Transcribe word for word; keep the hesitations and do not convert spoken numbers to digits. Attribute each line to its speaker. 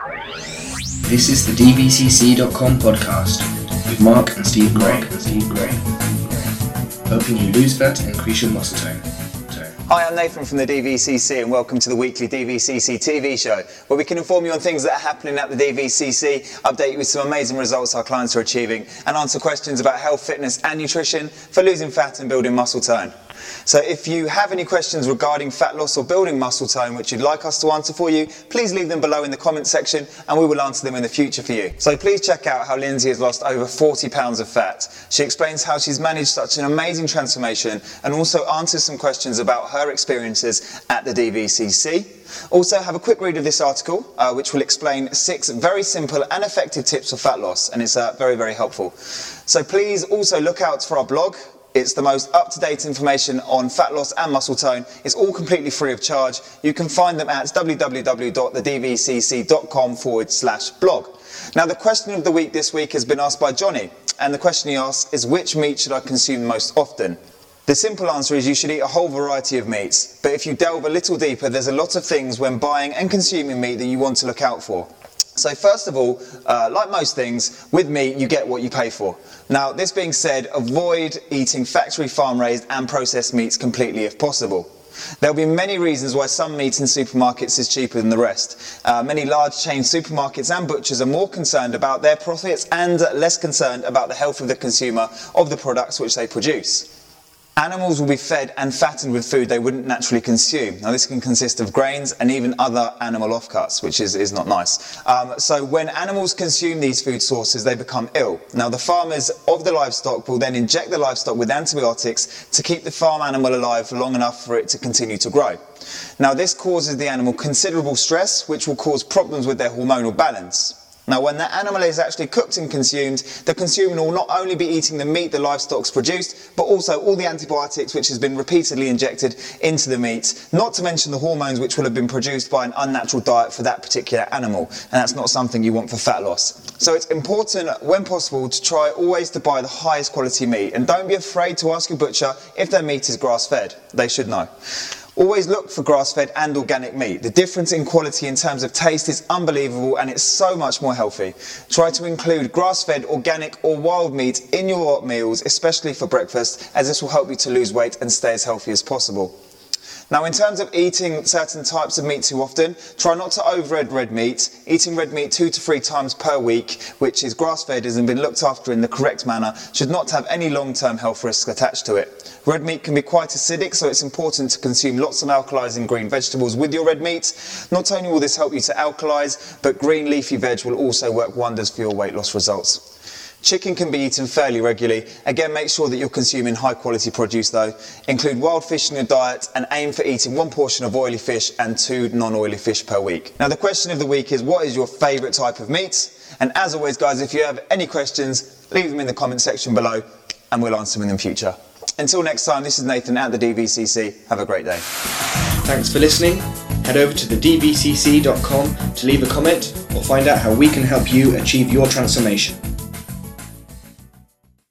Speaker 1: This is the D V C C dot com podcast with Mark and Steve Gray. and Steve Gray. Helping you lose fat and increase your muscle tone.
Speaker 2: Hi, I'm Nathan from the D V C C and welcome to the weekly D V C C T V show, where we can inform you on things that are happening at the D V C C, update you with some amazing results our clients are achieving, and answer questions about health, fitness and nutrition for losing fat and building muscle tone. So if you have any questions regarding fat loss or building muscle tone which you'd like us to answer for you, please leave them below in the comments section and we will answer them in the future for you. So please check out how Lindsay has lost over forty pounds of fat. She explains how she's managed such an amazing transformation and also answers some questions about her experiences at the D V C C. Also, have a quick read of this article, uh, which will explain six very simple and effective tips for fat loss, and it's uh, very, very helpful. So please also look out for our blog. It's the most up-to-date information on fat loss and muscle tone. It's all completely free of charge. You can find them at www.thedvcc.com forward slash blog. Now, the question of the week this week has been asked by Johnny, and the question he asks is, which meat should I consume most often? The simple answer is you should eat a whole variety of meats, but if you delve a little deeper, there's a lot of things when buying and consuming meat that you want to look out for. So first of all, uh, like most things, with meat you get what you pay for. Now, this being said, avoid eating factory farm raised and processed meats completely if possible. There'll be many reasons why some meat in supermarkets is cheaper than the rest. Uh, many large chain supermarkets and butchers are more concerned about their profits and less concerned about the health of the consumer of the products which they produce. Animals will be fed and fattened with food they wouldn't naturally consume. Now, this can consist of grains and even other animal offcuts, which is, is not nice. Um, so when animals consume these food sources, they become ill. Now, the farmers of the livestock will then inject the livestock with antibiotics to keep the farm animal alive for long enough for it to continue to grow. Now, this causes the animal considerable stress, which will cause problems with their hormonal balance. Now, when the animal is actually cooked and consumed, the consumer will not only be eating the meat the livestock's produced, but also all the antibiotics which has been repeatedly injected into the meat, not to mention the hormones which will have been produced by an unnatural diet for that particular animal. And that's not something you want for fat loss. So it's important, when possible, to try always to buy the highest quality meat. And don't be afraid to ask your butcher if their meat is grass-fed. They should know. Always look for grass-fed and organic meat. The difference in quality in terms of taste is unbelievable and it's so much more healthy. Try to include grass-fed, organic or wild meat in your meals, especially for breakfast, as this will help you to lose weight and stay as healthy as possible. Now, in terms of eating certain types of meat too often, try not to overeat red meat. Eating red meat two to three times per week, which is grass-fed and been looked after in the correct manner, should not have any long-term health risks attached to it. Red meat can be quite acidic, so it's important to consume lots of alkalizing green vegetables with your red meat. Not only will this help you to alkalize, but green leafy veg will also work wonders for your weight loss results. Chicken can be eaten fairly regularly. Again, make sure that you're consuming high quality produce though. Include wild fish in your diet and aim for eating one portion of oily fish and two non-oily fish per week. Now, the question of the week is, what is your favourite type of meat? And as always, guys, if you have any questions, leave them in the comment section below and we'll answer them in the future. Until next time, this is Nathan at the D V C C. Have a great day.
Speaker 1: Thanks for listening. Head over to the D V C C dot com to leave a comment or find out how we can help you achieve your transformation.